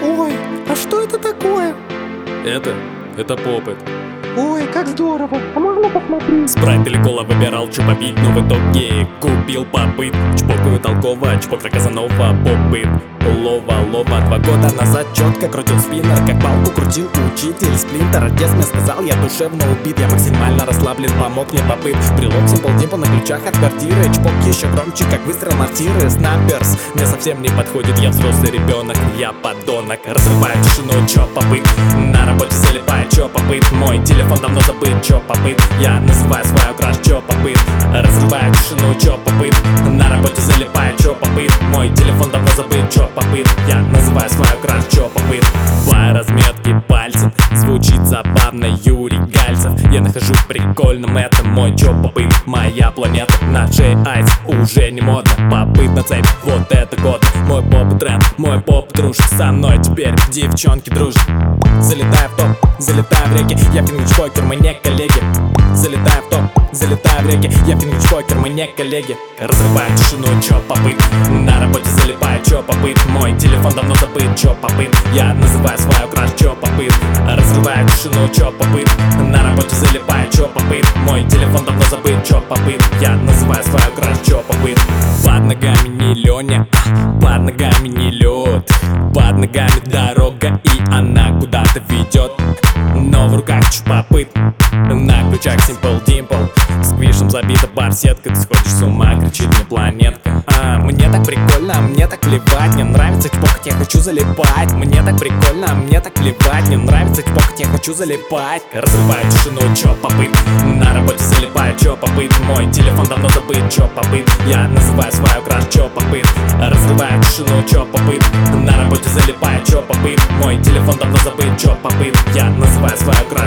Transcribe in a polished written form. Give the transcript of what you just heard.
Ой, а что это такое? Это попыт. Ой, как здорово, а можно посмотреть? Спрайт или кола выбирал, что попить, но в итоге купил попыт. Чпокаю толково, чпок Казанова, попыт. Лова, 2 года назад четко крутил спиннер, как палку крутил учитель сплинтер. Отец мне сказал, я душевно убит, я максимально расслаблен, помог мне попыт. Прилог симпл димпл на ключах от квартиры, чпок еще громче, как выстрел мортиры. Снайперс мне совсем не подходит, я взрослый ребенок, я подонок. Разрываю тишину, чё попыт, на работе залипаю, чё попыт. Мой телефон давно забыт, чё попыт, я называю свою краш, чё попыт. Разрываю тишину, чё попыт, на работе залипаю, чё попыт. Мой телефон давно забыт, чё попыт, я называю свою краш, чё попыт. По разметке пальцем звучит забавно Юрий Гальцев. Я нахожу прикольным это мой чё попыт, моя планета. На шее айс уже не модно, попыт на цепь, вот это год. Мой поп тренд, мой поп дружит со мной теперь, девчонки дружат. Залетаю в топ, залетаю в реки, я фингич-покер, мы не коллеги. Залетаю в топ, залетаю в реки, я фингич-покер, мы не коллеги. Разрываю тишину, чё попыт, на работе залипаю, чё попыт. Мой телефон давно забыт, чё попыт, я называю свою краш, чё попыт. Разрываю тишину, чё попыт, на работе залипаю, чё попыт. Мой телефон давно забыт, чё попыт, я называю свою краш, чё попыт. Под ногами не Лёня, под ногами не лёд, под ногами дорога и она куда-то ведет. Но в руках чупопыт, на ключах Simple Dimple. Сквишем забита барсетка, ты сходишь с ума, кричит мне планетка. Мне так прикольно, мне так плевать, мне нравится чпокать, я хочу залипать. Мне так прикольно, мне так плевать, мне нравится чпокать, я хочу залипать. Разрываю тишину, чё попыт, на работе залипаю, чё попыт. Мой телефон давно забыт, чё попыт, я называю свою краш, чё попыт. Разрываю тишину, чё попыт, на работе залипаю, чё попыт. Мой телефон давно забыт, чё попыт, я называю свою краш.